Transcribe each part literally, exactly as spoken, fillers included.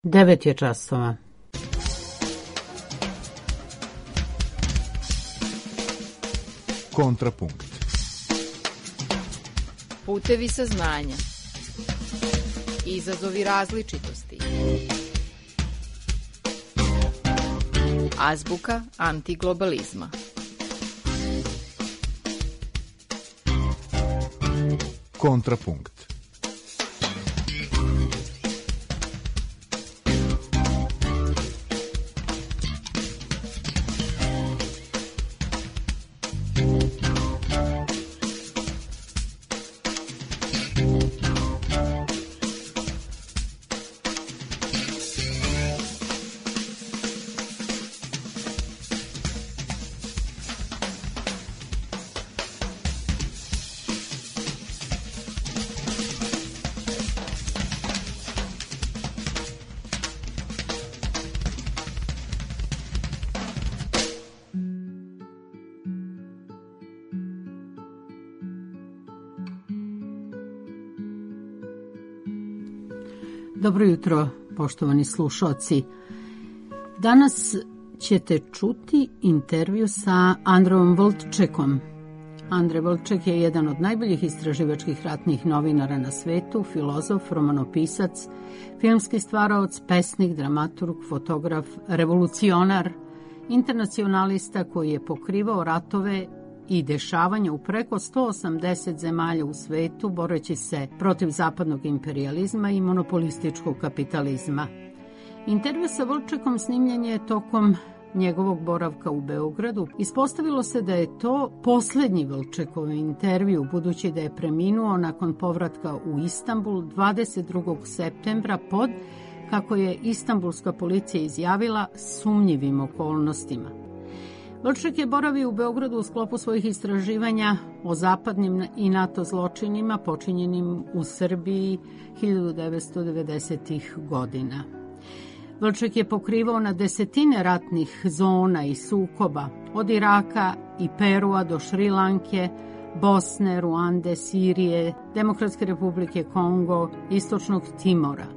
Devet je časova. Kontrapunkt. Putevi saznanja. Izazovi različitosti. Azbuka antiglobalizma. Kontrapunkt. Dobro jutro, poštovani slušaoci. Danas ćete čuti intervju sa Andreom Volčekom. Andrej Volček je jedan od najboljih istraživačkih ratnih novinara na svetu, filozof, romanopisac, filmski stvaraoc, pesnik, dramaturg, fotograf, revolucionar, internacionalista koji je pokrivao ratove i dešavanja u preko sto osamdeset zemalja u svetu, boreći se protiv zapadnog imperijalizma i monopolističkog kapitalizma. Intervju sa Volčekom snimljen je tokom njegovog boravka u Beogradu. Ispostavilo se da je to poslednji Volčekov intervju, budući da je preminuo nakon povratka u Istanbul dvadeset drugog septembra pod, kako je istambulska policija izjavila, sumnjivim okolnostima. Volček je boravio u Beogradu u sklopu svojih istraživanja o zapadnim i NATO zločinima počinjenim u Srbiji hiljadu devetsto devedesetih godina. Volček je pokrivao na desetine ratnih zona i sukoba, od Iraka i Perua do Šrilanke, Bosne, Ruande, Sirije, Demokratske republike Kongo, Istočnog Timora.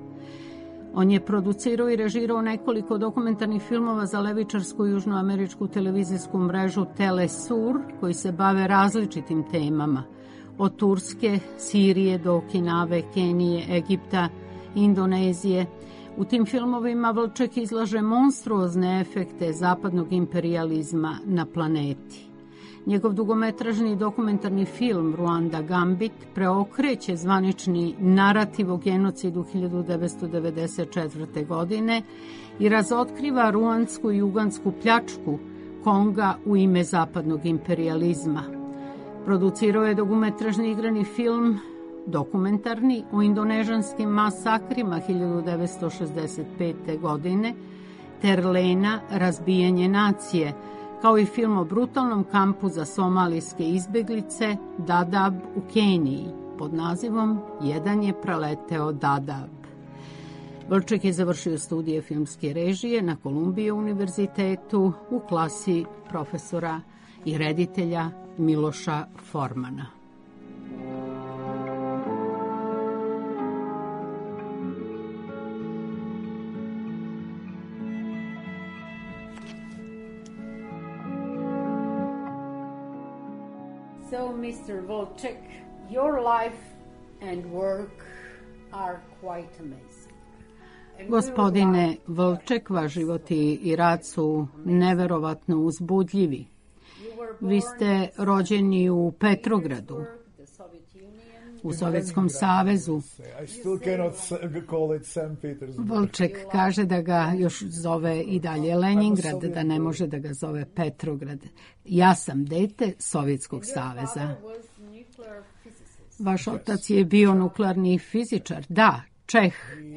On je producirao i režirao nekoliko dokumentarnih filmova za levičarsku južnoameričku televizijsku mrežu Telesur, koji se bave različitim temama, od Turske, Sirije do Okinave, Kenije, Egipta, Indonezije. U tim filmovima Volček izlaže monstruozne efekte zapadnog imperijalizma na planeti. Njegov dugometražni dokumentarni film Ruanda Gambit preokreće zvanični narativ o genocidu hiljadu devetsto devedeset četvrte. godine i razotkriva ruandsku i ugansku pljačku Konga u ime zapadnog imperijalizma. Producirao je dugometražni igrani film dokumentarni o indonežanskim masakrima hiljadu devetsto šezdeset pete. godine, Terlena, razbijanje nacije, kao i film o brutalnom kampu za somalijske izbeglice Dadaab u Keniji pod nazivom Jedan je preleteo Dadaab. Volček je završio studije filmske režije na Kolumbiji univerzitetu u klasi profesora i reditelja Miloša Formana. So, mister Volček, your life and work are quite amazing. Gospodine Volček, vaš život i rad su neverovatno uzbudljivi. Vi ste rođeni u Petrogradu, u Sovjetskom savezu. Volček kaže da ga još zove i dalje Leningrad, da ne može da ga zove Petrograd. Ja sam dete Sovjetskog saveza. Vaš otac je bio nuklearni fizičar, da, Čeh.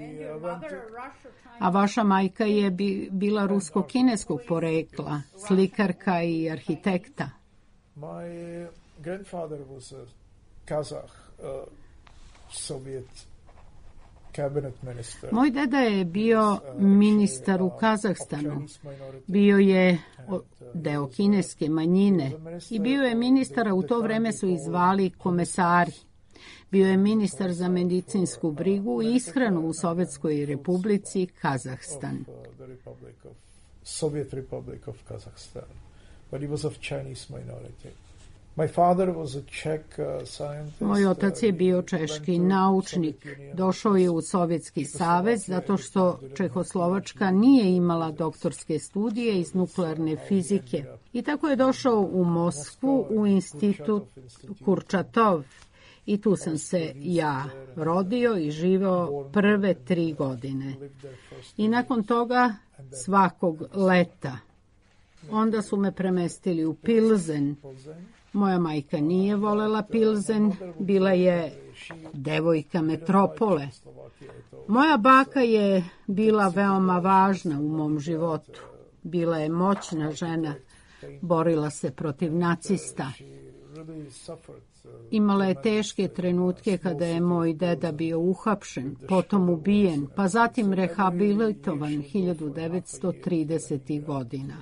A vaša majka je bi, bila rusko-kineskog porekla, slikarka i arhitekta. My grandfather was a Kazakh uh, Soviet cabinet minister. Moj deda je bio ministar u Kazahstanu. Bio je deo kineske manjine i bio je ministar, a u to vreme su ih zvali komesari. Bio je ministar za medicinsku brigu i ishranu u Sovjetskoj republici Kazahstan. Soviet Republic of Kazakhstan, but he was of Chinese minority. My father was a Czech uh, scientist. Moj otac je bio češki naučnik. Došao je u Sovjetski savez zato što Čehoslovačka nije imala doktorske studije iz nuklearne fizike. I tako je došao u Moskvu u institut Kurčatov. I tu sam se ja rodio i živeo prve tri godine. I nakon toga svakog leta. Onda su me premestili u Pilzen. Moja majka nije volela Pilzen, bila je devojka metropole. Moja baka je bila veoma važna u mom životu. Bila je moćna žena, borila se protiv nacista. Imala je teške trenutke kada je moj deda bio uhapšen, potom ubijen, pa zatim rehabilitovan hiljadu devetsto tridesetih godina.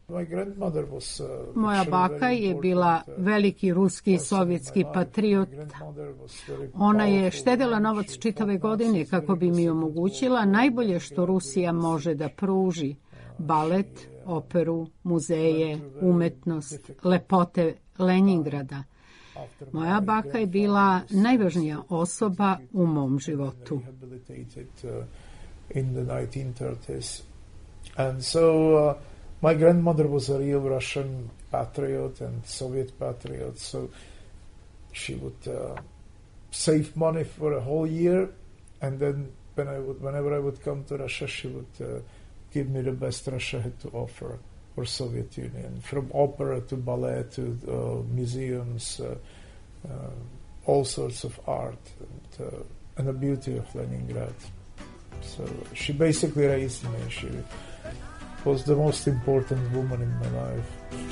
Moja baka je bila veliki ruski i sovjetski patriot. Ona je štedela novac čitave godine kako bi mi omogućila najbolje što Rusija može da pruži. Balet, operu, muzeje, umetnost, lepote Leningrada. Moja baka je bila najvažnija osoba u mom životu. My grandmother was a real Russian patriot and Soviet patriot, so she would uh, save money for a whole year, and then when I would, whenever I would come to Russia, she would uh, give me the best Russia had to offer, or Soviet Union, from opera to ballet to uh, museums, uh, uh, all sorts of art, and, uh, and the beauty of Leningrad. So she basically raised me. She was the most important woman in my life.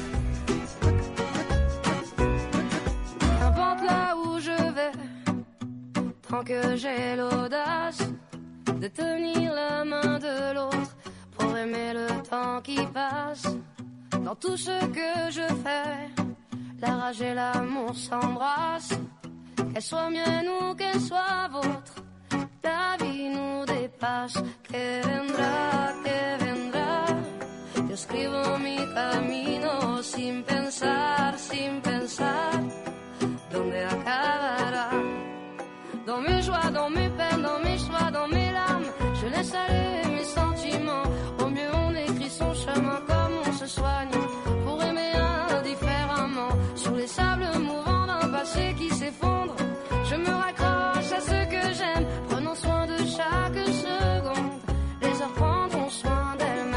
N'importe là où je vais, tant que j'ai l'audace de tenir la main de l'autre pour aimer le temps qui passe. Dans tout ce que je fais, la rage et l'amour s'embrassent. Qu'elle soit mienne ou qu'elle soit vôtre, la vie nous dépasse. Que vendrá, que vendrá. Yo escribo mi camino sin pensar, sin pensar dónde acabará. Dans mes joies, dans mes peines, dans mes choix, dans mes larmes, je laisse aller mes sentiments. Au mieux on écrit son chemin comme on se soigne pour aimer indifféremment. Sur les sables mouvants d'un passé qui s'effondre, je me raccroche à ce que j'aime, prenant soin de chaque seconde. Les heures prendront soin d'elles-mêmes.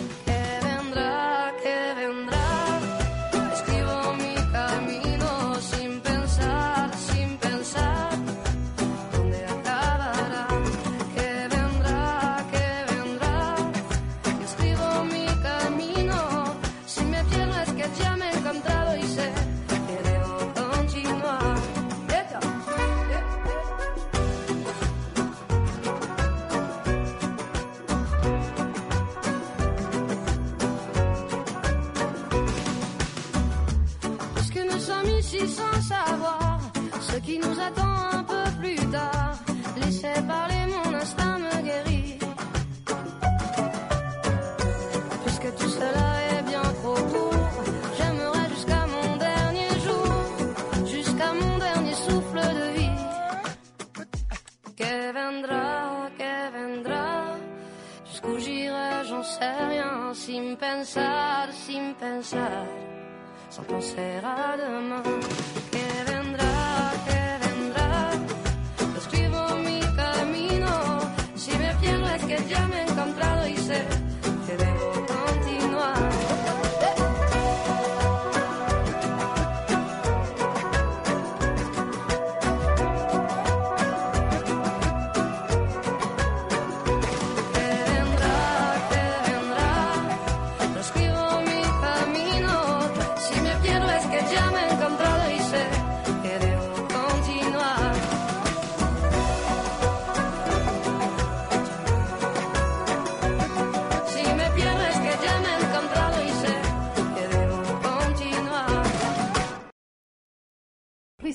Sans savoir ce qui nous attend un peu plus tard. Laissez parler, mon instinct me guérit. Puisque tout cela est bien trop court, j'aimerais jusqu'à mon dernier jour, jusqu'à mon dernier souffle de vie. Que vendrá, que vendrá, jusqu'où j'irai, j'en sais rien, sin pensar, sin pensar. Sans penser à demain, que vendrá, que vendrá. Escribo mi camino, si me pierdo es que ya me he encontrado y sé que debo continuar. Que vendrá, que vendrá. Escribo mi camino. Si me pierdo es que ya me he encontrado y sé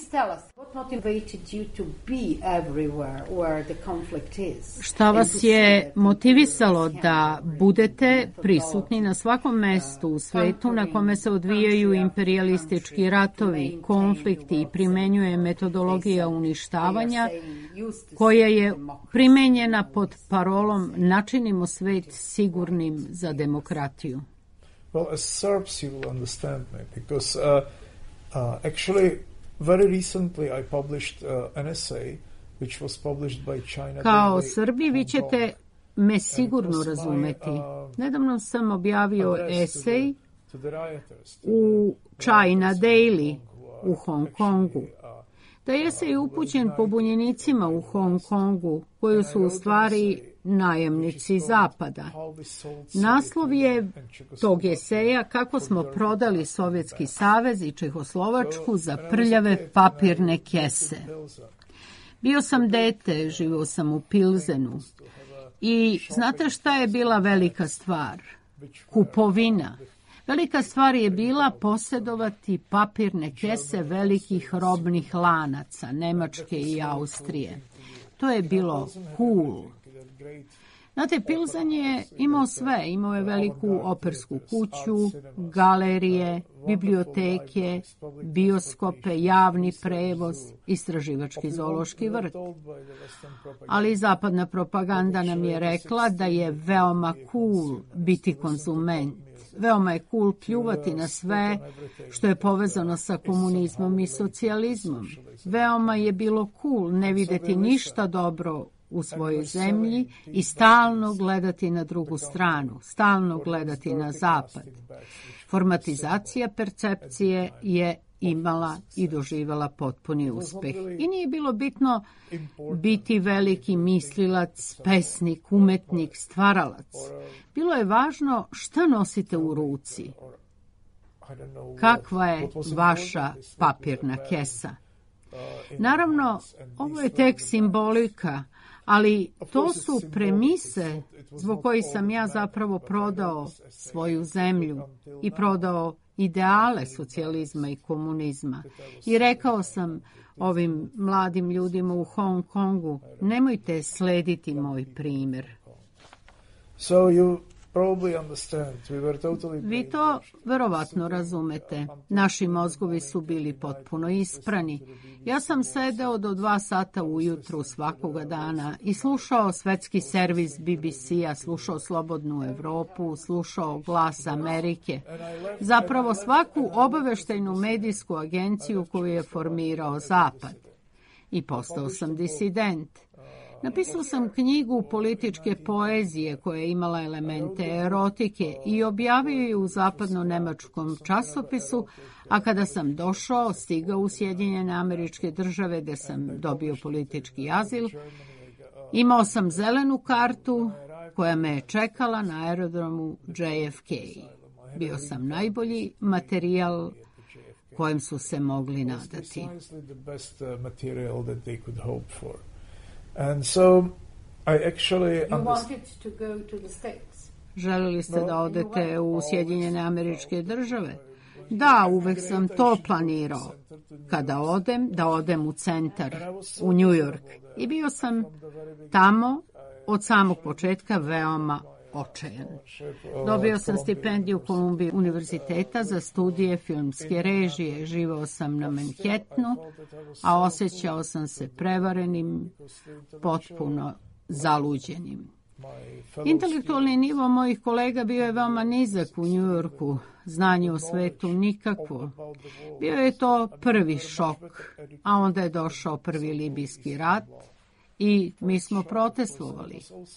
please tell us what motivated you to be everywhere where the conflict is? Šta vas je motivisalo da budete prisutni na svakom mestu u svetu na kome se odvijaju imperialistički ratovi, konflikti i primenjuje metodologija uništavanja koja je primenjena pod parolom načinimo svet sigurnim za demokratiju? Well, as Serbs you will understand me because uh, uh, actually very recently I published uh, an essay which was published by China. Kao Srbi vi ćete me sigurno razumeti. Nedavno sam objavio esej u China Daily u Hong Kongu. Taj esej je upućen pobunjenicima u Hong Kongu, koji su u stvari najamnici Zapada. Naslov je tog eseja kako smo prodali Sovjetski savez i Čehoslovačku za prljave papirne kese. Bio sam dete, živio sam u Pilzenu i znate šta je bila velika stvar? Kupovina. Velika stvar je bila posjedovati papirne kese velikih robnih lanaca, Nemačke i Austrije. To je bilo cool. Znate, Pilzen je imao sve. Imao je veliku opersku kuću, galerije, biblioteke, bioskope, javni prevoz, istraživački zoološki vrt. Ali zapadna propaganda nam je rekla da je veoma cool biti konzument. Veoma je cool pljuvati na sve što je povezano sa komunizmom i socijalizmom. Veoma je bilo cool ne videti ništa dobro u svojoj zemlji i stalno gledati na drugu stranu, stalno gledati na zapad. Formatizacija percepcije je imala i doživjela potpuni uspeh. I nije bilo bitno biti veliki mislilac, pesnik, umetnik, stvaralac. Bilo je važno šta nosite u ruci. Kakva je vaša papirna kesa? Naravno, ovo je tek simbolika, ali to su premise zbog kojih sam ja zapravo prodao svoju zemlju i prodao ideale socijalizma i komunizma. I rekao sam ovim mladim ljudima u Hong Kongu, nemojte slediti moj primjer. So you probably understand. We were totally Vi to verovatno razumete. Naši mozgovi su bili potpuno isprani. Ja sam sedeo do dva sata ujutru svakoga dana i slušao svetski servis B B C-a, slušao Slobodnu Evropu, slušao Glas Amerike. Zapravo svaku obaveštajnu medijsku agenciju koju je formirao Zapad. I postao sam disident. Napisao sam knjigu političke poezije koja je imala elemente erotike i objavio je u zapadno-nemačkom časopisu, a kada sam došao, stigao u Sjedinjene Američke Države gde sam dobio politički azil, imao sam zelenu kartu koja me je čekala na aerodromu J F K. Bio sam najbolji materijal kojem su se mogli nadati. And so I actually You wanted to go to the States. Želeli ste da odete u Sjedinjene Američke Države? Da, uvek sam to planirao. Kada odem, da odem u centar, u New York. I bio sam tamo od samog početka veoma očajan. Dobio sam stipendiju Columbia univerziteta za studije filmske režije. Živao sam na Manhattanu, a osjećao sam se prevarenim, potpuno zaluđenim. Intelektualni nivo mojih kolega bio je veoma nizak u New Yorku, znanje o svetu nikakvo. Bio je to prvi šok, a onda je došao prvi libijski rat, i mi smo protestovali.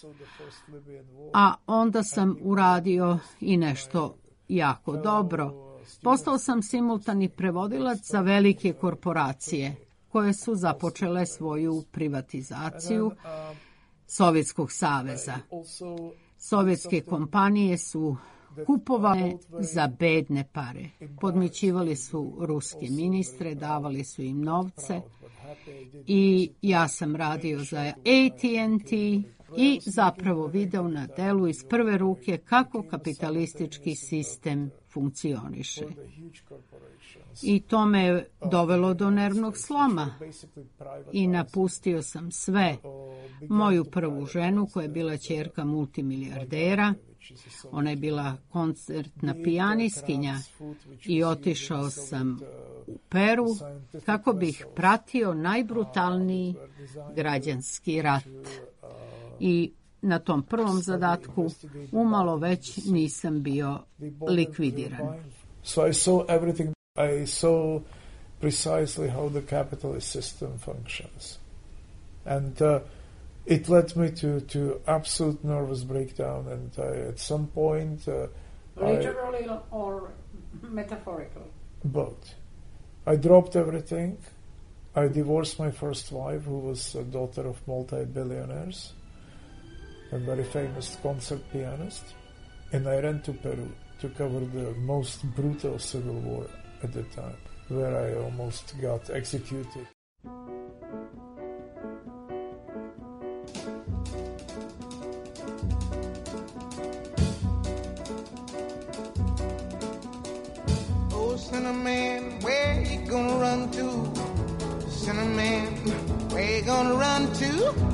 A onda sam uradio i nešto jako dobro. Postao sam simultani prevodilac za velike korporacije koje su započele svoju privatizaciju Sovjetskog saveza. Sovjetske kompanije su kupovane za bedne pare. Podmićivali su ruske ministre, davali su im novce i ja sam radio za A T and T i zapravo video na delu iz prve ruke kako kapitalistički sistem funkcioniše. I to me dovelo do nervnog sloma i napustio sam sve. Moju prvu ženu koja je bila ćerka multimilijardera, ona je bila koncertna pijanistkinja i otišao sam u Peru kako bih pratio najbrutalniji građanski rat. I na tom prvom zadatku umalo već nisam bio likvidiran. So I saw everything. I saw precisely how the capitalist system functions. And uh, it led me to, to absolute nervous breakdown, and I, at some point... Uh, Literally I, or metaphorical? Both. I dropped everything. I divorced my first wife, who was a daughter of multi-billionaires, a very famous concert pianist, and I ran to Peru to cover the most brutal civil war at the time, where I almost got executed. Oh, Cinnamon, where you gonna run to? Cinnamon, where you gonna run to?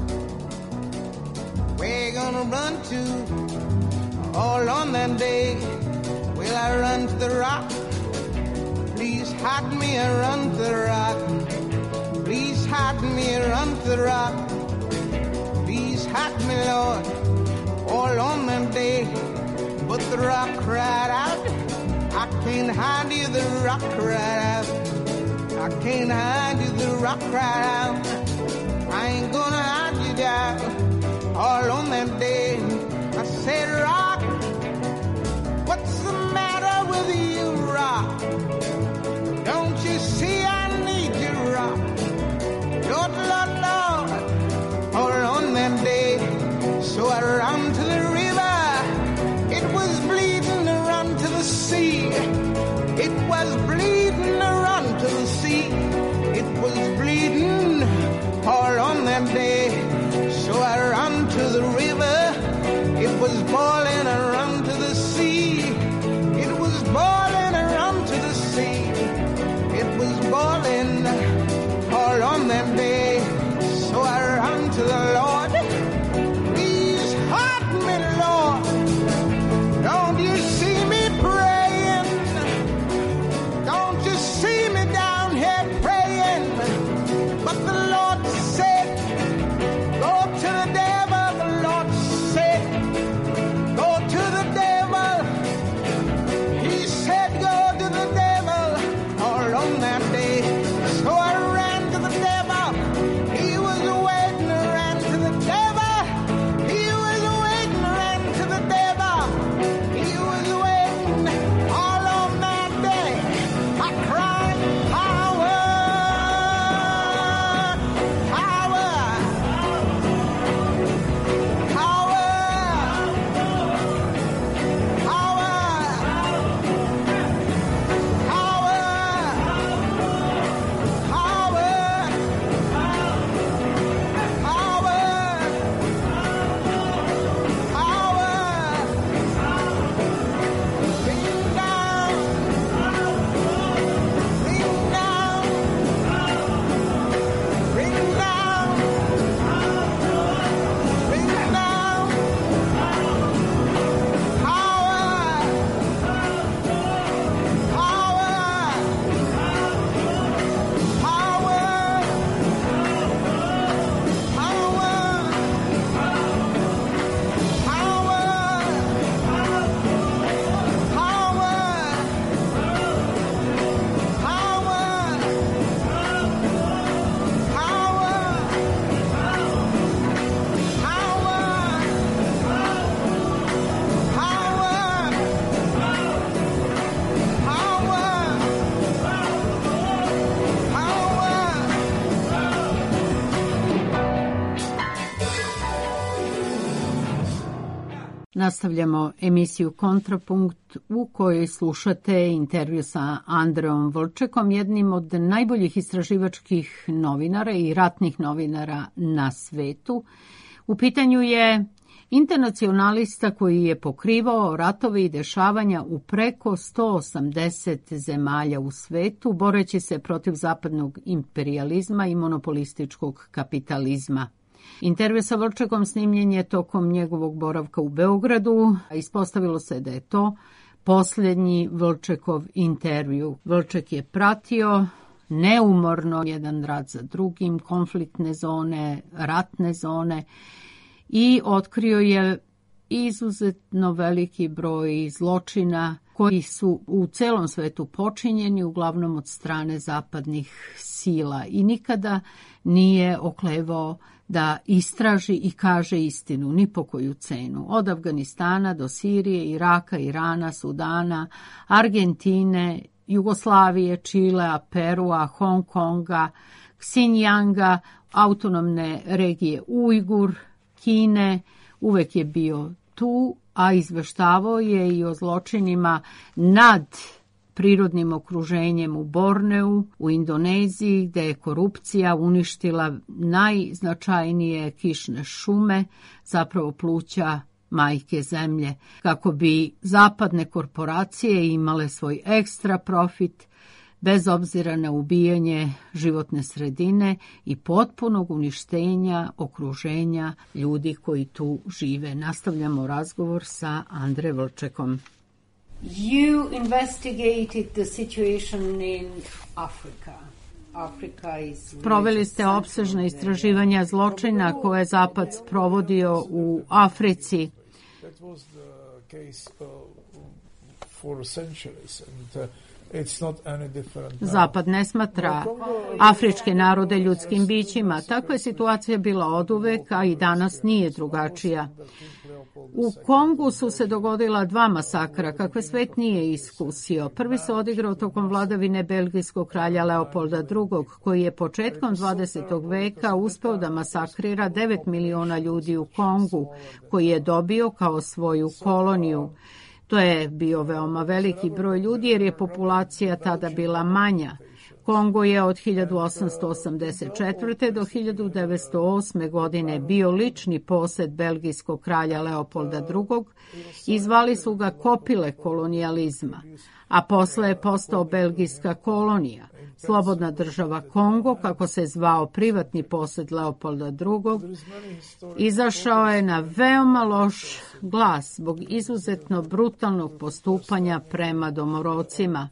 Where you gonna run to? All on that day, will I run to the rock? Please hide me and run to the rock. Please hide me and run to the rock. Please hide me, Lord, all on that day. But the rock cried out, I can't hide you, the rock cried out. I can't hide you, the rock cried out. I ain't gonna hide you down. All on that day, I said, rock, what's the matter with you, rock? Don't you see I need you, rock? Lord, Lord, Lord, all on that day. So I ran to the river. It was bleeding to run to the sea. It was bleeding to run to the sea. It was bleeding all on that day. So I ran to the river. It was boiling, I ran to the sea. It was boiling, I ran to the sea. It was boiling all on that day. So I ran to the Lord. Please hide me, Lord. Don't you see me praying? Don't you see me down here praying? But the Lord said, go to the devil. The Lord said, go to the devil. He said, go to the devil. All on that day. So I ran to the devil. He was waiting, I ran to the devil. He was waiting, I ran to the devil. He was waiting all on that day. I cried, power, power, power, Nastavljamo emisiju Kontrapunkt u kojoj slušate intervju sa Andreom Volčekom, jednim od najboljih istraživačkih novinara i ratnih novinara na svetu. U pitanju je internacionalista koji je pokrivao ratove i dešavanja u preko sto osamdeset zemalja u svetu, boreći se protiv zapadnog imperijalizma i monopolističkog kapitalizma. Intervju sa Vlčekom snimljen je tokom njegovog boravka u Beogradu, a ispostavilo se da je to posljednji Vlčekov intervju. Vlček je pratio neumorno jedan rat za drugim, konfliktne zone, ratne zone i otkrio je izuzetno veliki broj zločina koji su u celom svetu počinjeni, uglavnom od strane zapadnih sila, i nikada nije oklevao da istraži i kaže istinu, ni po koju cenu. Od Afganistana do Sirije, Iraka, Irana, Sudana, Argentine, Jugoslavije, Čilea, Perua, Hong Konga, Xinjianga, autonomne regije Ujgur, Kine, uvek je bio tu, a izveštavao je i o zločinima nad prirodnim okruženjem u Borneu, u Indoneziji, gde je korupcija uništila najznačajnije kišne šume, zapravo pluća majke zemlje, kako bi zapadne korporacije imale svoj ekstra profit, bez obzira na ubijanje životne sredine i potpunog uništenja okruženja ljudi koji tu žive. Nastavljamo razgovor sa Andre Vlčekom. You investigated the situation in Africa. Africa is... Proveli ste opsežna istraživanja zločina koje je Zapad sprovodio u Africi. That was the case uh, for centuries and uh, it's not any different now. Zapad ne smatra afričke narode ljudskim bićima. Takva je situacija bila oduvek, a i danas nije drugačija. U Kongu su se dogodila dva masakra, kakve svet nije iskusio. Prvi se odigrao tokom vladavine belgijskog kralja Leopolda drugog, koji je početkom dvadesetog veka uspeo da masakrira devet miliona ljudi u Kongu, koji je dobio kao svoju koloniju. To je bio veoma veliki broj ljudi jer je populacija tada bila manja. Kongo je od hiljadu osamsto osamdeset četvrte. do hiljadu devetsto osme. godine bio lični posed belgijskog kralja Leopolda drugog i zvali su ga kopile kolonijalizma, a posle je postao belgijska kolonija. Slobodna država Kongo, kako se zvao privatni posed Leopolda drugog, izašao je na veoma loš glas zbog izuzetno brutalnog postupanja prema domorodcima.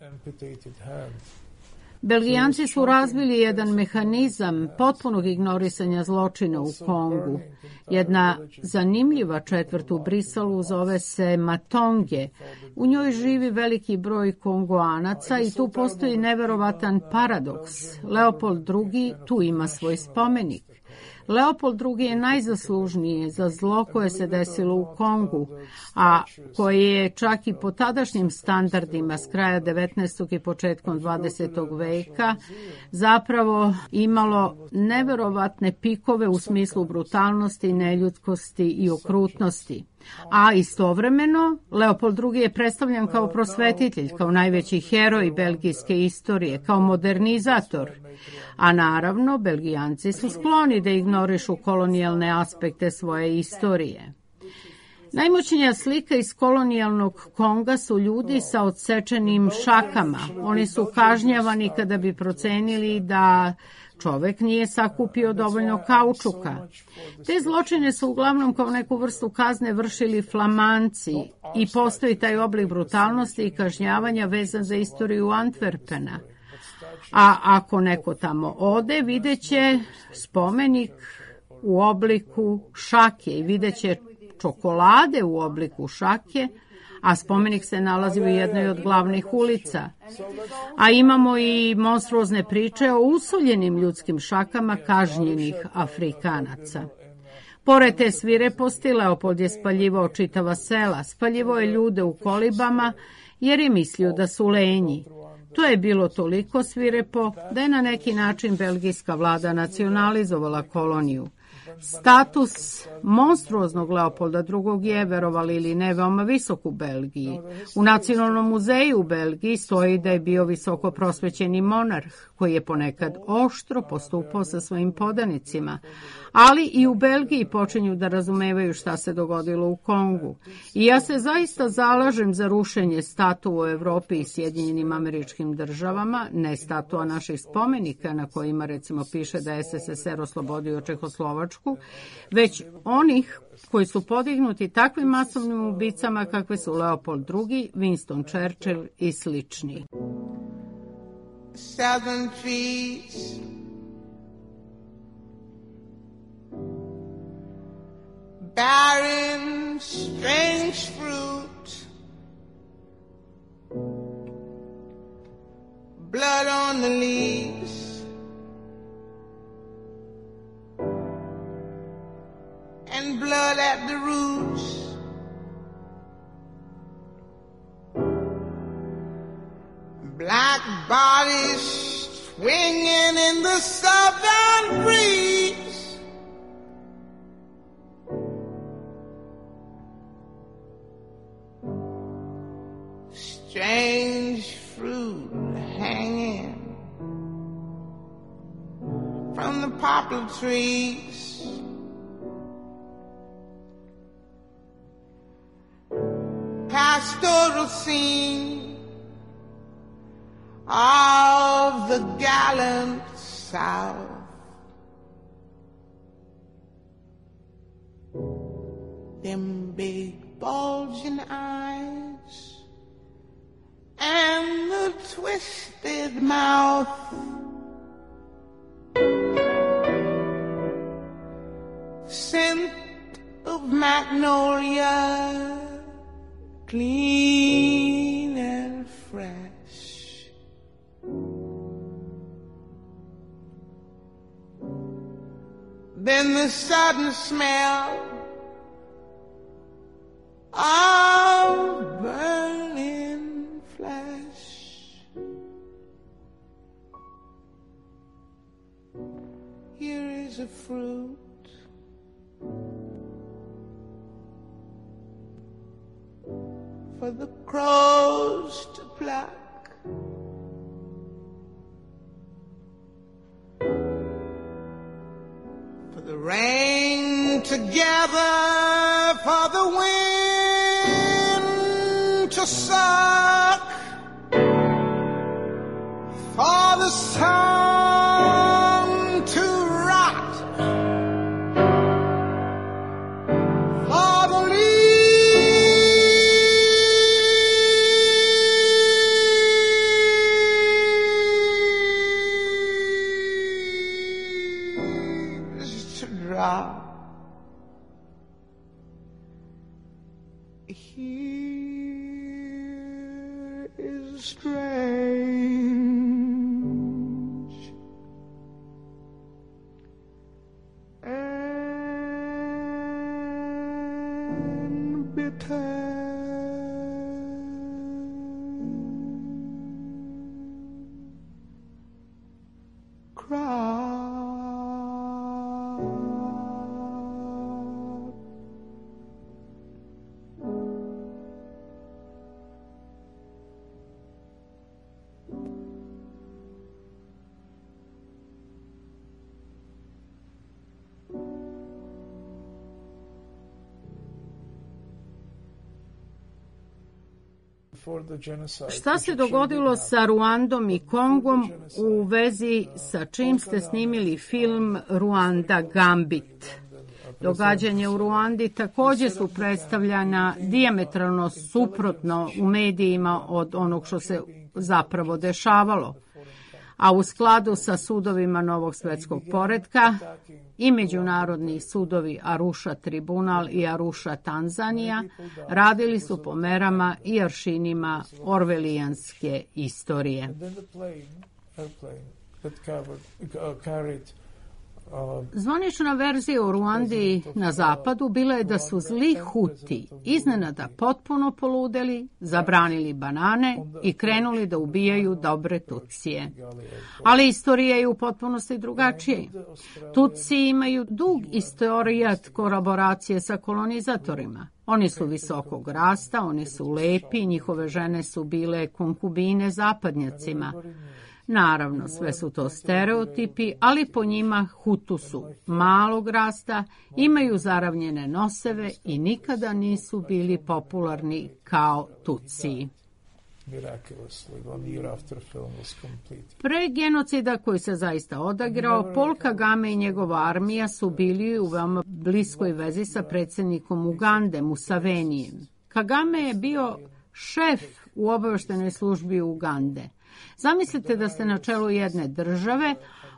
Belgijanci su razvili jedan mehanizam potpunog ignorisanja zločina u Kongu. Jedna zanimljiva četvrt u Briselu zove se Matonge. U njoj živi veliki broj Kongoanaca i tu postoji neverovatan paradoks. Leopold drugi tu ima svoj spomenik. Leopold drugi je najzaslužniji za zlo koje se desilo u Kongu, a koje je čak i po tadašnjim standardima s kraja devetnaestog i početkom dvadesetog veka zapravo imalo neverovatne pikove u smislu brutalnosti, neljudskosti i okrutnosti. A istovremeno, Leopold drugi je predstavljan kao prosvetitelj, kao najveći heroj belgijske istorije, kao modernizator. A naravno, Belgijanci su skloni da ignorišu kolonijalne aspekte svoje istorije. Najmoćnija slika iz kolonijalnog Konga su ljudi sa odsečenim šakama. Oni su kažnjavani kada bi procenili da čovek nije sakupio dovoljno kaučuka. Te zločine su uglavnom kao neku vrstu kazne vršili Flamanci i postoji taj oblik brutalnosti i kažnjavanja vezan za istoriju Antwerpena. A ako neko tamo ode, videće spomenik u obliku šake i videće čokolade u obliku šake, a spomenik se nalazi u jednoj od glavnih ulica. A imamo i monstruozne priče o usoljenim ljudskim šakama kažnjenih Afrikanaca. Pored te svireposti, Leopold je spaljivao čitava sela, spaljivao je ljude u kolibama jer je mislio da su lenji. To je bilo toliko svirepo da je na neki način belgijska vlada nacionalizovala koloniju. Status monstruoznog Leopolda drugog je, verovali ili ne, veoma visok u Belgiji. U Nacionalnom muzeju u Belgiji stoji da je bio visoko prosvećeni monarh, koji je ponekad oštro postupao sa svojim podanicima, Ali i u Belgiji počinju da razumevaju šta se dogodilo u Kongu. I ja se zaista zalažem za rušenje statua u Evropi i Sjedinjenim Američkim Državama, ne statua naših spomenika na kojima recimo piše da je S S S R oslobodio Čehoslovačku, već onih koji su podignuti takvim masovnim ubicama kakve su Leopold drugi, Winston Churchill i slični. Southern trees, bearing strange fruit, blood on the leaves, and blood at the roots. Black bodies swinging in the southern breeze. Strange fruit hanging from the poplar trees. Pastoral scene of the gallant South. Them big bulging eyes and the twisted mouth. Scent of magnolia, clean and fresh. Then the sudden smell of burning flesh. Here is a fruit for the crows to pluck. The rain together for the wind to suck, for the sun to rot, for the here is strange and bitter. Cry. Šta se dogodilo sa Ruandom i Kongom u vezi sa čim ste snimili film Ruanda Gambit? Događanja u Ruandi također su predstavljana dijametralno suprotno u medijima od onog što se zapravo dešavalo, a u skladu sa sudovima Novog svetskog poretka i međunarodni sudovi Arusha Tribunal i Arusha Tanzanija radili su po merama i aršinima orvelijanske istorije. Zvanična verzija u Ruandi na zapadu bila je da su zli Huti iznenada potpuno poludeli, zabranili banane i krenuli da ubijaju dobre Tutsije. Ali istorija je u potpunosti drugačija. Tutsi imaju dug istorijat kolaboracije sa kolonizatorima. Oni su visokog rasta, oni su lepi, njihove žene su bile konkubine zapadnjacima. Naravno, sve su to stereotipi, ali po njima Hutu su malog rasta, imaju zaravnjene noseve i nikada nisu bili popularni kao Tutsi. Pre genocida koji se zaista odagrao, Paul Kagame i njegova armija su bili u veoma bliskoj vezi sa predsjednikom Ugande, Musevenijem. Kagame je bio šef u obaveštajnoj službi Ugande. Zamislite da ste na čelu jedne države,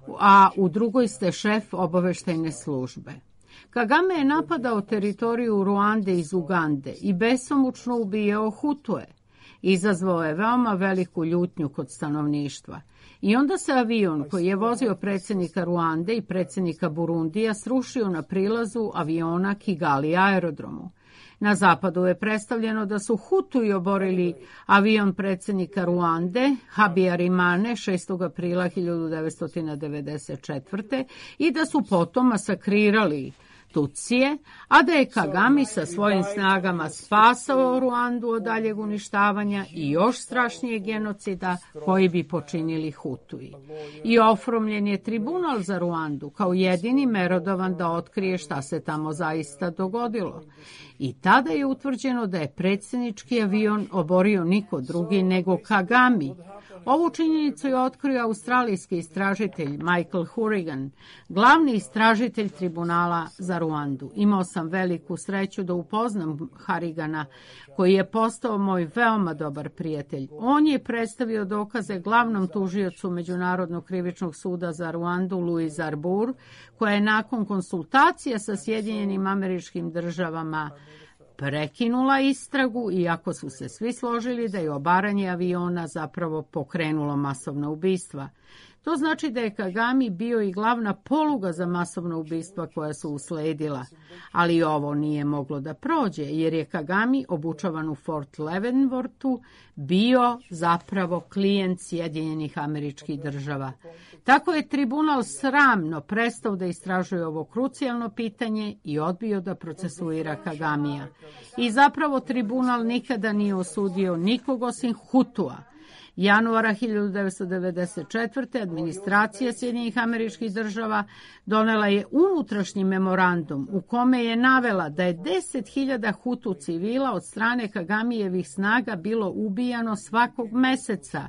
a u drugoj ste šef obaveštajne službe. Kagame je napadao teritoriju Ruande iz Ugande i besomučno ubijao Hutue. Izazvao je veoma veliku ljutnju kod stanovništva. I onda se avion koji je vozio predsjednika Ruande i predsjednika Burundija srušio na prilazu aviona Kigali aerodromu. Na zapadu je predstavljeno da su Hutuji oborili avion predsjednika Ruande, Habyarimane, šestog aprila hiljadu devetsto devedeset četvrte. i da su potom masakrirali Tutsije, a da je Kagame sa svojim snagama spasao Ruandu od daljeg uništavanja i još strašnijeg genocida koji bi počinili Hutuji. I ofromljen je tribunal za Ruandu kao jedini merodavan da otkrije šta se tamo zaista dogodilo. I tada je utvrđeno da je predsjednički avion oborio niko drugi nego Kagame. Ovu činjenicu je otkrio australijski istražitelj Michael Hourigan, glavni istražitelj tribunala za Ruandu. Imao sam veliku sreću da upoznam Hourigana, koji je postao moj veoma dobar prijatelj. On je predstavio dokaze glavnom tužiocu Međunarodnog krivičnog suda za Ruandu, Louise Arbour, koja je nakon konsultacija sa Sjedinjenim Američkim Državama prekinula istragu, iako su se svi složili da je obaranje aviona zapravo pokrenulo masovna ubistva. To znači da je Kagame bio i glavna poluga za masovna ubistva koja su usledila. Ali ovo nije moglo da prođe, jer je Kagame, obučavan u Fort Leavenworthu, bio zapravo klijent Sjedinjenih Američkih Država. Tako je tribunal sramno prestao da istražuje ovo krucijalno pitanje i odbio da procesuira Kagamea. I zapravo tribunal nikada nije osudio nikog osim Hutua. Januara hiljadu devetsto devedeset četvrte. administracija Sjedinjenih Američkih Država donela je unutrašnji memorandum u kome je navela da je deset hiljada Hutu civila od strane Kagamijevih snaga bilo ubijano svakog meseca.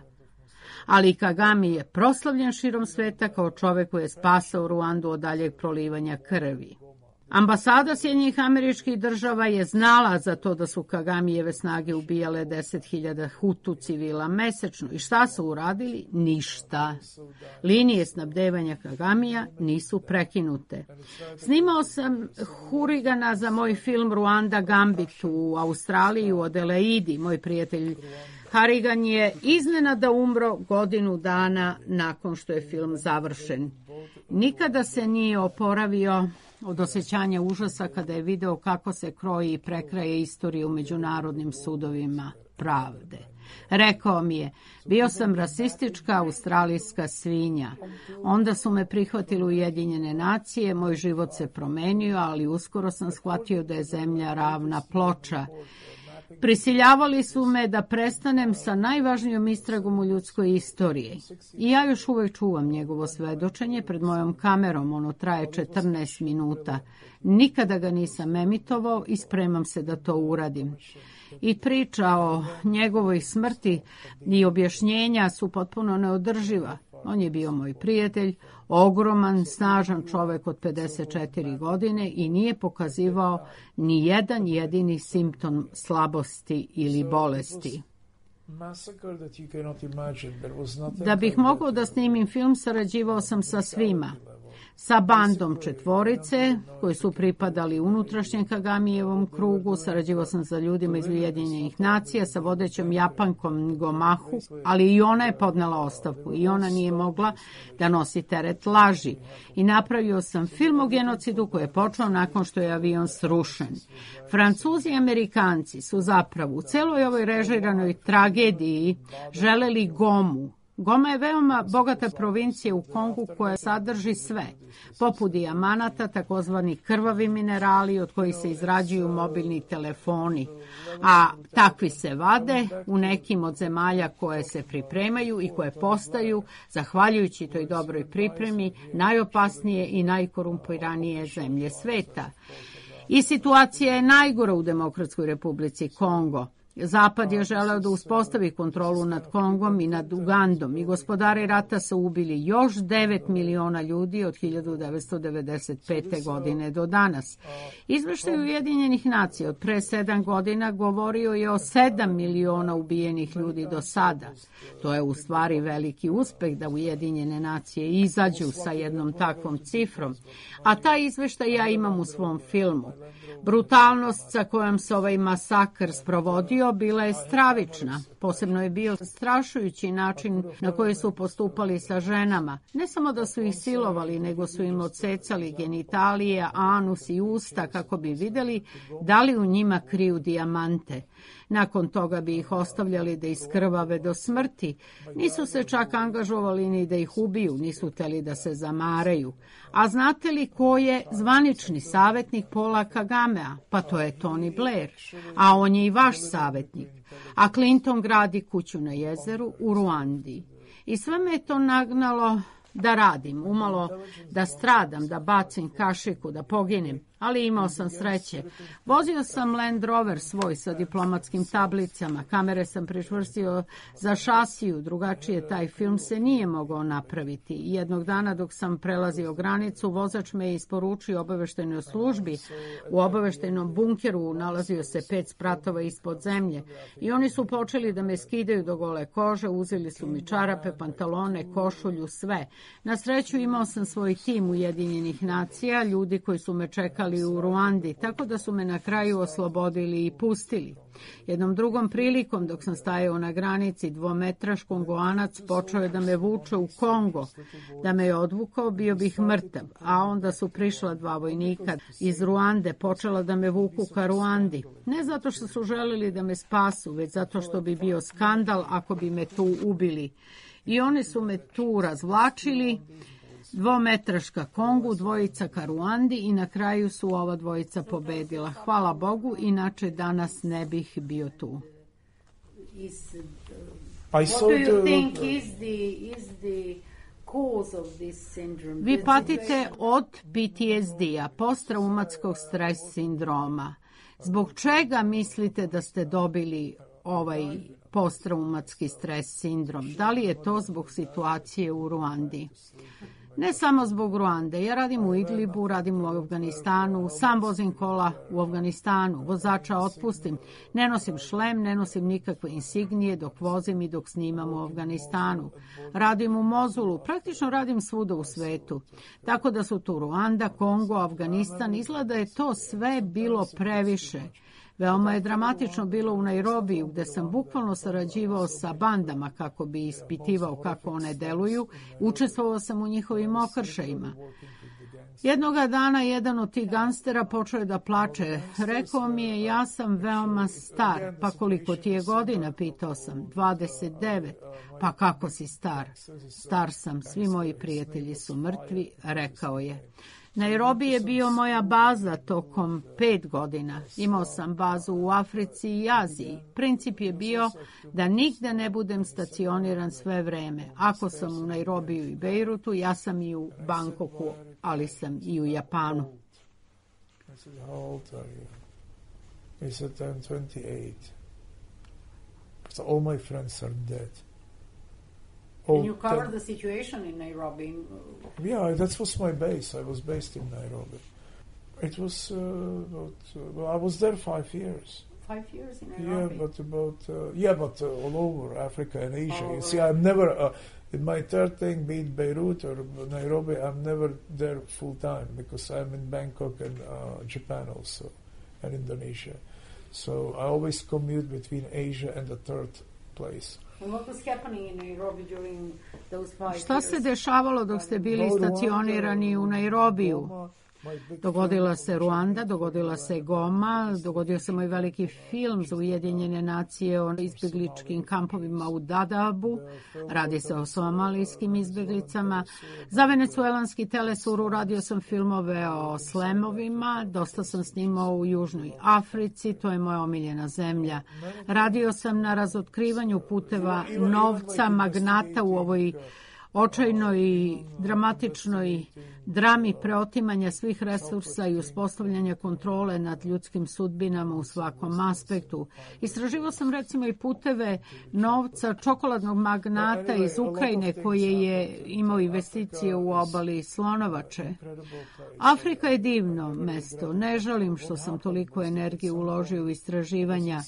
Ali Kagame je proslavljen širom sveta kao čovek koji je spasao Ruandu od daljeg prolivanja krvi. Ambasada Sjedinjenih Američkih Država je znala za to da su Kagamijeve snage ubijale deset hiljada Hutu civila mesečno. I šta su uradili? Ništa. Linije snabdevanja Kagamija nisu prekinute. Snimao sam Hourigana za moj film Ruanda Gambit u Australiji, u Adelaidi. Moj prijatelj Hourigan je iznenada umro godinu dana nakon što je film završen. Nikada se nije oporavio od osjećanja užasa kada je video kako se kroji i prekraje istoriju u međunarodnim sudovima pravde. Rekao mi je, bio sam rasistička australijska svinja. Onda su me prihvatili Ujedinjene nacije, moj život se promenio, ali uskoro sam shvatio da je zemlja ravna ploča. Prisiljavali su me da prestanem sa najvažnijom istragom u ljudskoj istoriji. I ja još uvek čuvam njegovo svedočenje pred mojom kamerom, ono traje četrnaest minuta. Nikada ga nisam emitovao i spremam se da to uradim. I priča o njegovoj smrti i objašnjenja su potpuno neodrživa. On je bio moj prijatelj, ogroman, snažan čovek od pedeset četiri godine i nije pokazivao ni jedan jedini simptom slabosti ili bolesti. Da bih mogao da snimim film, sarađivao sam sa svima. Sa bandom četvorice, koji su pripadali unutrašnjem Kagamijevom krugu, sarađivao sam sa ljudima iz Ujedinjenih nacija, sa vodećom Japankom Gomahu, ali i ona je podnela ostavku i ona nije mogla da nosi teret laži. I napravio sam film o genocidu koji je počeo nakon što je avion srušen. Francuzi i Amerikanci su zapravo u celoj ovoj režiranoj tragediji želeli Gomu, Goma je veoma bogata provincija u Kongu koja sadrži sve, poput dijamanata, takozvani krvavi minerali od kojih se izrađuju mobilni telefoni, a takvi se vade u nekim od zemalja koje se pripremaju i koje postaju, zahvaljujući toj dobroj pripremi, najopasnije i najkorumpiranije zemlje sveta. I situacija je najgora u Demokratskoj Republici Kongo. Zapad je želeo da uspostavi kontrolu nad Kongom i nad Ugandom i gospodari rata su ubili još devet miliona ljudi od hiljadu devetsto devedeset pete. godine do danas. Izveštaj Ujedinjenih nacija od pre sedam godina govorio je o sedam miliona ubijenih ljudi do sada. To je u stvari veliki uspeh da Ujedinjene nacije izađu sa jednom takvom cifrom, a taj izveštaj ja imam u svom filmu. Brutalnost sa kojom se ovaj masakr sprovodio bila je stravična. Posebno je bio strašujući način na koji su postupali sa ženama. Ne samo da su ih silovali, nego su im odsecali genitalije, anus i usta kako bi videli da li u njima kriju dijamante. Nakon toga bi ih ostavljali da iskrvave do smrti. Nisu se čak angažovali ni da ih ubiju, nisu hteli da se zamaraju. A znate li ko je zvanični savjetnik Paula Kagamea? Pa to je Tony Blair, a on je i vaš savjetnik. A Clinton gradi kuću na jezeru u Ruandi. I sve me je to nagnalo da radim, umalo da stradam, da bacim kašiku, da poginem, ali imao sam sreće. Vozio sam Land Rover svoj sa diplomatskim tablicama, kamere sam pričvrstio za šasiju, drugačije taj film se nije mogao napraviti. Jednog dana dok sam prelazio granicu, vozač me je isporučio obaveštajnoj službi. U obaveštajnom bunkeru nalazio se pet spratova ispod zemlje i oni su počeli da me skidaju do gole kože, uzeli su mi čarape, pantalone, košulju, sve. Na sreću imao sam svoj tim Ujedinjenih nacija, ljudi koji su me čekali u Ruandi, tako da su me na kraju oslobodili i pustili. Jednom drugom prilikom, dok sam stajao na granici, dvometraš Kongoanac počeo je da me vuče u Kongo. Da me je odvukao, bio bih mrtav, a onda su prišla dva vojnika iz Ruande, počela da me vuku ka Ruandi. Ne zato što su želeli da me spasu, već zato što bi bio skandal ako bi me tu ubili. I oni su me tu razvlačili, dvometraška Kongu, dvojica ka Ruandi i na kraju su ova dvojica pobedila. Hvala Bogu, inače danas ne bih bio tu. Is, uh, what do you think is the, is the cause of this syndrome? Vi patite od P T S D-a, posttraumatskog stres sindroma. Zbog čega mislite da ste dobili ovaj posttraumatski stres sindrom? Da li je to zbog situacije u Ruandi? Ne samo zbog Ruande. Ja radim u Idlibu, radim u Afganistanu, sam vozim kola u Afganistanu, vozača otpustim, ne nosim šlem, ne nosim nikakve insignije dok vozim i dok snimam u Afganistanu. Radim u Mozulu, praktično radim svuda u svetu. Tako da su tu Ruanda, Kongo, Afganistan, izgleda je to sve bilo previše. Veoma je dramatično bilo u Nairobiju, gde sam bukvalno sarađivao sa bandama kako bi ispitivao kako one deluju. Učestvovao sam u njihovim okršajima. Jednoga dana jedan od tih gangstera počeo je da plače. Rekao mi je, ja sam veoma star. Pa koliko ti je godina, pitao sam. dvadeset devet. Pa kako si star? Star sam, svi moji prijatelji su mrtvi, rekao je. Nairobi je bio moja baza tokom pet godina. Imao sam bazu u Africi i Aziji. Princip je bio da nigde ne budem stacioniran sve vreme. Ako sam u Nairobiju i Bejrutu, ja sam i u Bangkoku, ali sam i u Japanu. I said, how old are you? He said, I'm twenty-eight. So all my friends are dead. And you covered the situation in Nairobi? Yeah, that was my base. I was based in Nairobi. It was uh, about, uh, well, I was there five years. Five years in Nairobi? Yeah, but about, uh, yeah, but uh, all over Africa and Asia. Oh, you see, I'm never, uh, in my third thing, be it Beirut or Nairobi, I'm never there full time because I'm in Bangkok and uh, Japan also, and Indonesia. So I always commute between Asia and the third place. Šta se dešavalo dok ste bili stacionirani u Nairobiju? Dogodila se Ruanda, dogodila se Goma, dogodio se moj veliki film za Ujedinjene nacije o izbjegličkim kampovima u Dadaabu. Radi se o somalijskim izbjeglicama. Za venecuelanski Telesur uradio sam filmove o slemovima. Dosta sam snimao u Južnoj Africi, to je moja omiljena zemlja. Radio sam na razotkrivanju puteva novca, magnata u ovoj očajnoj i dramatičnoj drami preotimanja svih resursa i uspostavljanja kontrole nad ljudskim sudbinama u svakom aspektu. Istraživao sam recimo i puteve novca čokoladnog magnata iz Ukrajine koji je imao investicije u obali Slonovače. Afrika je divno mesto. Ne žalim što sam toliko energije uložio u istraživanja,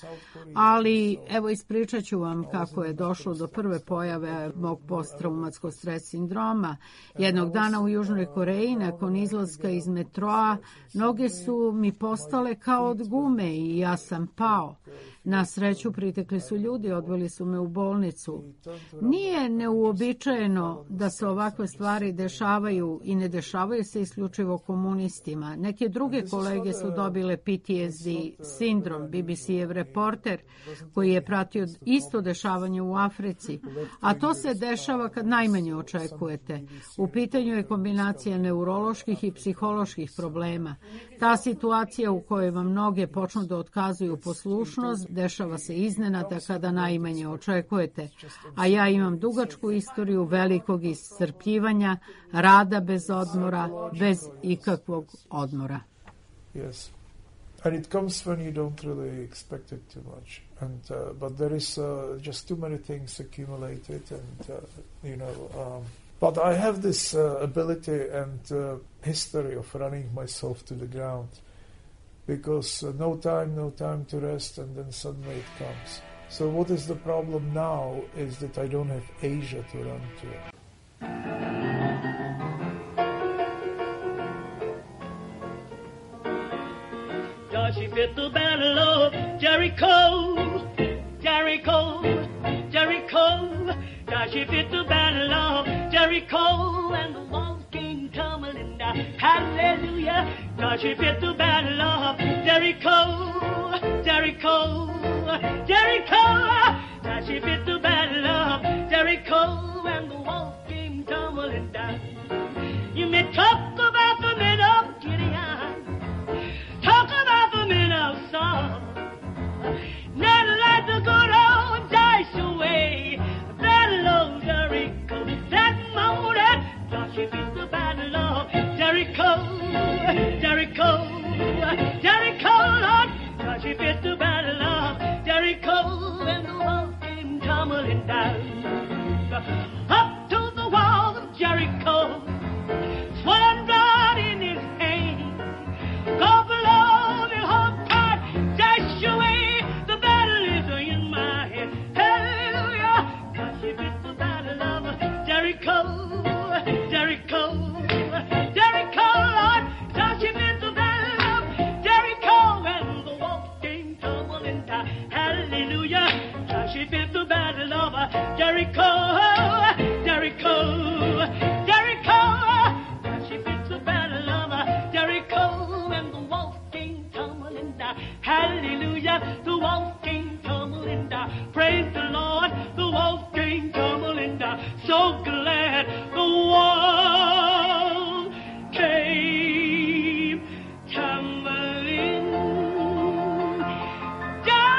ali evo ispričat ću vam kako je došlo do prve pojave mog posttraumatskog stres sindroma. Jednog dana u Južnoj Koreji, nakon izlaska iz metroa, noge su mi postale kao od gume i ja sam pao. Na sreću pritekli su ljudi, odveli su me u bolnicu. Nije neuobičajeno da se ovakve stvari dešavaju i ne dešavaju se isključivo komunistima. Neke druge kolege su dobile P T S D sindrom. B B C-ev reporter koji je pratio isto dešavanje u Africi. A to se dešava kad najmanje očekujete. U pitanju je kombinacija neuroloških i psiholoških problema. Ta situacija u kojoj vam noge počnu da otkazuju poslušnost dešava se iznenada kada najmanje očekujete, a ja imam dugačku istoriju velikog iscrpljivanja, rada bez odmora, bez ikakvog odmora. Yes. And it comes when you don't really expect it too much. And uh, but there is uh, just too many things accumulated, and uh, you know. Um, but I have this uh, ability and uh, history of running myself to the ground, because uh, no time, no time to rest, and then suddenly it comes. So what is the problem now is that I don't have Asia to run to. She fit the battle of Jericho, Jericho, Jericho. She fit the battle of Jericho, and the walls came tumbling down. Hallelujah. She fit the battle of Jericho, Jericho, Jericho. She fit the battle of Jericho, and the walls came tumbling down. You may talk about the men of Gideon, talk about the men of Saul, not like the good old Joshua, battle of Jericho. That morning, Joshua beat the battle of Jericho, Jericho, Jericho, Lord. Joshua beat the battle of Jericho, and the walls came tumbling down. Up to the wall of Jericho, swollen blood in his hand. Go below the whole part, Joshua, the battle is in my hand. Hallelujah, Joshua beat the battle of Jericho, Jericho, Jericho, Lord. Joshua beat the battle of Jericho, and the walls came tumbling down. Hallelujah, Joshua beat the battle of Jericho, Jericho, Jericho. Joshua beat the battle of Jericho, and the walls came tumbling down. Hallelujah, the walls came tumbling down. Praise the Lord, the walls came tumbling down. So glad the walls came tumbling down.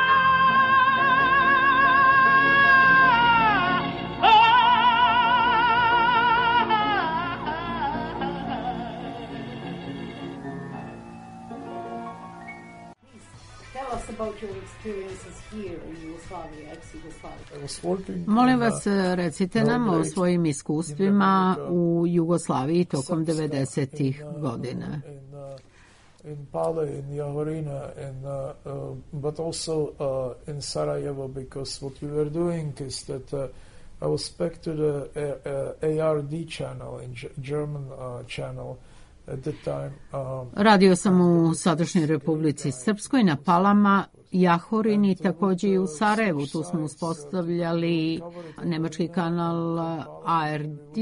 Tell us about your experiences here in Yugoslavia, ex-Yugoslavia. I was working. Molim vas, recite nam o svojim iskustvima u Jugoslaviji tokom devedesetih godina. In, uh, in Pale, in Javorina, and uh, uh, but also uh, in Sarajevo, because what we were doing is that uh, I was back to the uh, uh, A R D channel, in G- German uh, channel, at the time. Um, Radio sam u sadašnjoj Republici Srpskoj na Palama, Jahorini, takođe i u Sarajevu. Tu smo uspostavljali nemački kanal A R D.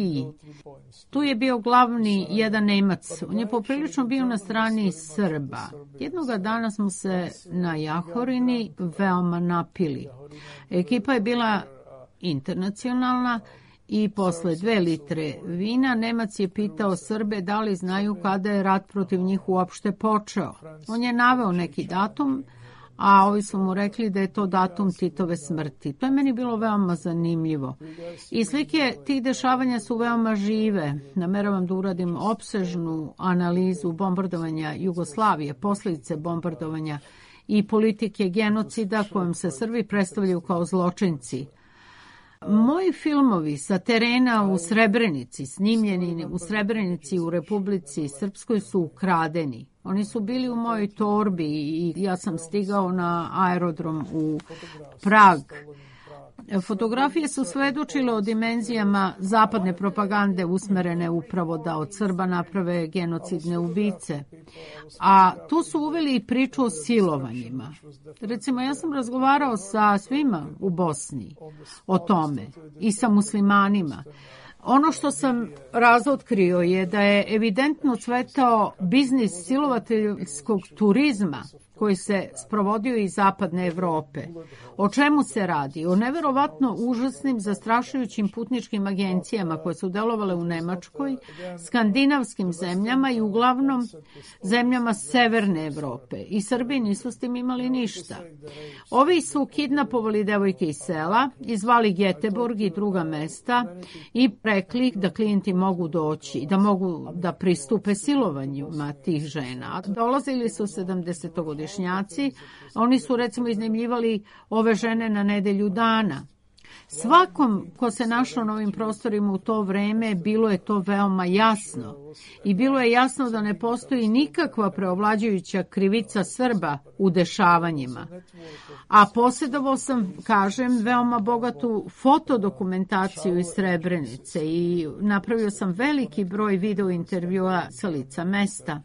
Tu je bio glavni jedan Nemac. On je poprilično bio na strani Srba. Jednoga dana smo se na Jahorini veoma napili. Ekipa je bila internacionalna i posle dve litre vina Nemac je pitao Srbe da li znaju kada je rat protiv njih uopšte počeo. On je naveo neki datum, a ovi su mu rekli da je to datum Titove smrti. To je meni bilo veoma zanimljivo. I slike tih dešavanja su veoma žive. Nameravam da uradim opsežnu analizu bombardovanja Jugoslavije, posljedice bombardovanja i politike genocida kojom se Srbi predstavljaju kao zločinci. Moji filmovi sa terena u Srebrenici, snimljeni u Srebrenici u Republici Srpskoj, su ukradeni. Oni su bili u mojoj torbi i ja sam stigao na aerodrom u Prag. Fotografije su svedočile o dimenzijama zapadne propagande usmerene upravo da od Srba naprave genocidne ubice. A tu su uveli i priču o silovanjima. Recimo, ja sam razgovarao sa svima u Bosni o tome i sa muslimanima. Ono što sam razotkrio je da je evidentno cvetao biznis silovateljskog turizma koji se sprovodio iz zapadne Evrope. O čemu se radi? O neverovatno užasnim, zastrašujućim putničkim agencijama koje su delovale u Nemačkoj, skandinavskim zemljama i uglavnom zemljama severne Evrope. I Srbi nisu s tim imali ništa. Ovi su kidnapovali devojke iz sela, izvali Geteborg i druga mesta i rekli da klijenti mogu doći, da mogu da pristupe silovanjima tih žena. Dolazili su sedamdesetogodišnjaci. Oni su recimo iznajmljivali ove žene na nedelju dana. Svakom ko se našao na ovim prostorima u to vreme bilo je to veoma jasno. I bilo je jasno da ne postoji nikakva preovlađujuća krivica Srba u dešavanjima. A posjedovao sam, kažem, veoma bogatu fotodokumentaciju iz Srebrenice i napravio sam veliki broj video intervjua sa lica mesta.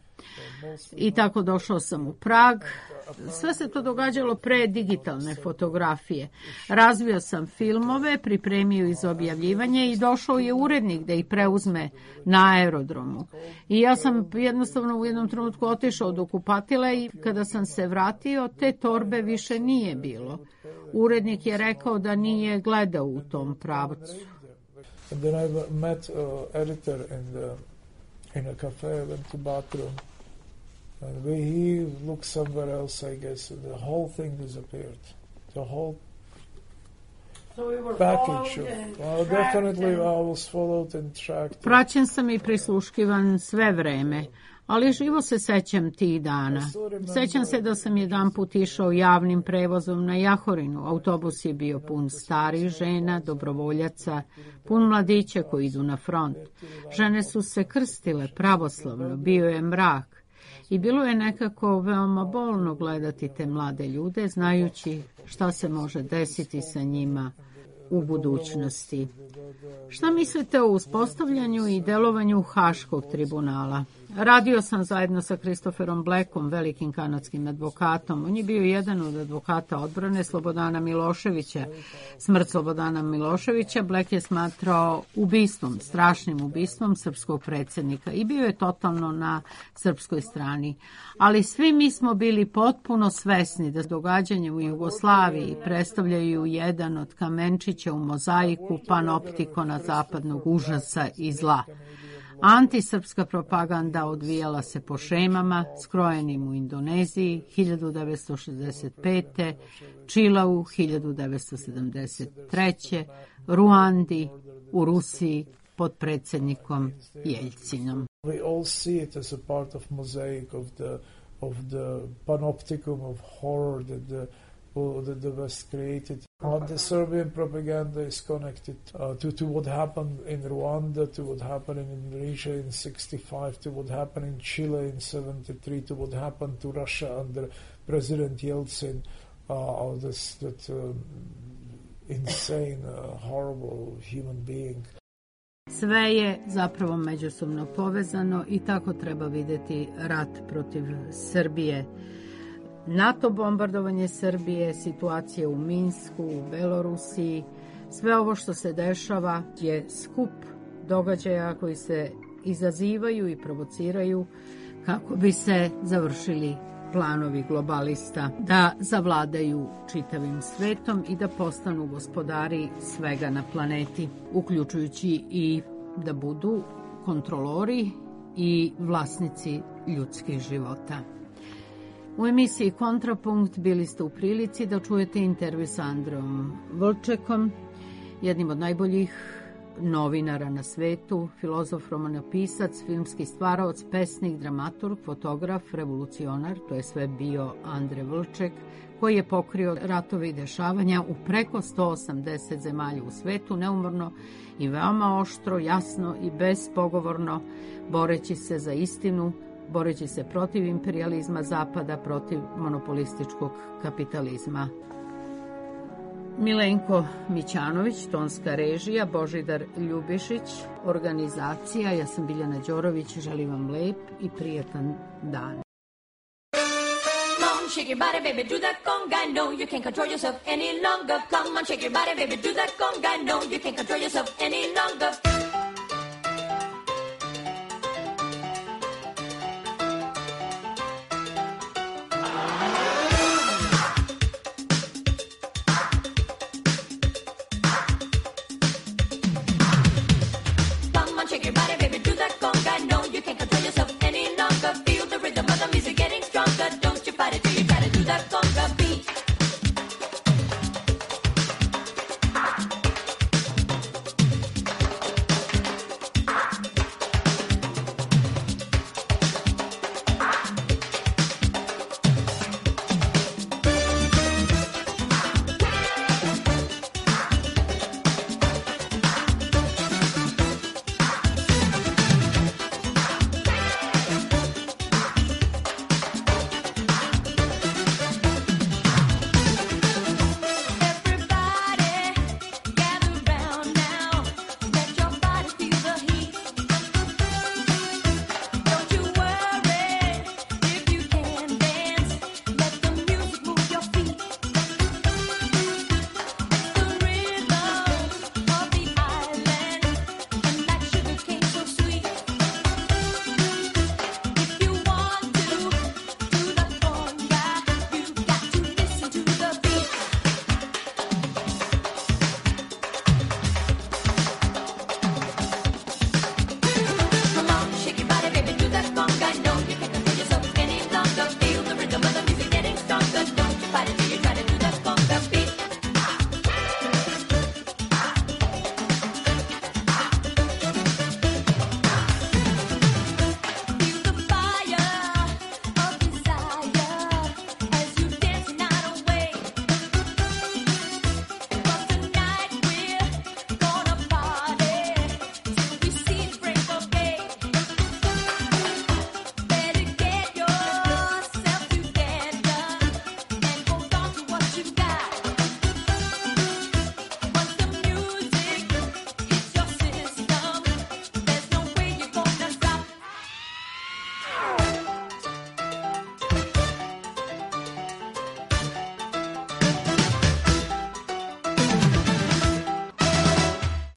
I tako došao sam u Prag. Sve se to događalo pre digitalne fotografije. Razvio sam filmove, pripremio ih za objavljivanje i došao je urednik da ih preuzme na aerodromu. I ja sam jednostavno u jednom trenutku otišao do kupatila i kada sam se vratio, te torbe više nije bilo. Urednik je rekao da nije gledao u tom pravcu. And then I met uh, editor in the in a cafe, went to bathroom. And when he looked somewhere else, I guess, and the whole thing disappeared. The whole so we were package. Of, well, definitely I was followed and tracked. Praćen sam i prisluškivan sve vreme, ali živo se sećam tih dana. Sećam se da sam jedan put išao javnim prevozom na Jahorinu. Autobus je bio pun starih žena, dobrovoljaca, pun mladića koji idu na front. Žene su se krstile pravoslavno, bio je mrak. I bilo je nekako veoma bolno gledati te mlade ljude, znajući šta se može desiti sa njima u budućnosti. Šta mislite o uspostavljanju i delovanju Haškog tribunala? Radio sam zajedno sa Christopherom Blackom, velikim kanadskim advokatom. On je bio jedan od advokata odbrane Slobodana Miloševića. Smrt Slobodana Miloševića Black je smatrao ubistvom, strašnim ubistvom srpskog predsjednika i bio je totalno na srpskoj strani. Ali svi mi smo bili potpuno svesni da događanje u Jugoslaviji predstavljaju jedan od kamenčića u mozaiku panoptikona zapadnog užasa i zla. Antisrpska propaganda odvijala se po šemama, skrojenim u Indoneziji hiljadu devetsto šezdeset pete. Čilau hiljadu devetsto sedamdeset treće. Ruandi u Rusiji pod predsjednikom Jeljcinom. We all see it as a part of mosaic of the of the panopticon of horror that the that the West created. Uh, the Serbian propaganda is connected uh, to, to what happened in Rwanda, to what happened in Indonesia in sixty-five, to what happened in Chile in seventy-three, to what happened to Russia under President Yeltsin, uh, this that um, insane, uh, horrible human being. Sve je zapravo međusobno povezano i tako treba vidjeti rat protiv Srbije. NATO bombardovanje Srbije, situacije u Minsku, u Belorusiji, sve ovo što se dešava je skup događaja koji se izazivaju i provociraju kako bi se završili planovi globalista da zavladaju čitavim svetom i da postanu gospodari svega na planeti, uključujući i da budu kontrolori i vlasnici ljudskih života. U emisiji Kontrapunkt bili ste u prilici da čujete intervju sa Andreom Vlčekom, jednim od najboljih novinara na svetu, filozof, romanopisac, filmski stvaraoc, pesnik, dramaturg, fotograf, revolucionar, to je sve bio Andre Vlček, koji je pokrio ratove i dešavanja u preko sto osamdeset zemalja u svetu, neumorno i veoma oštro, jasno i bespogovorno, boreći se za istinu, boreći se protiv imperijalizma Zapada, protiv monopolističkog kapitalizma. Milenko Mićanović, tonska režija, Božidar Ljubišić, organizacija, ja sam Biljana Đorović, želim vam lep i prijatan dan. Shake your body, baby, do that conga. No, you can't control yourself any longer. Come on, shake your body, baby, do that conga. No, you can't control yourself any longer.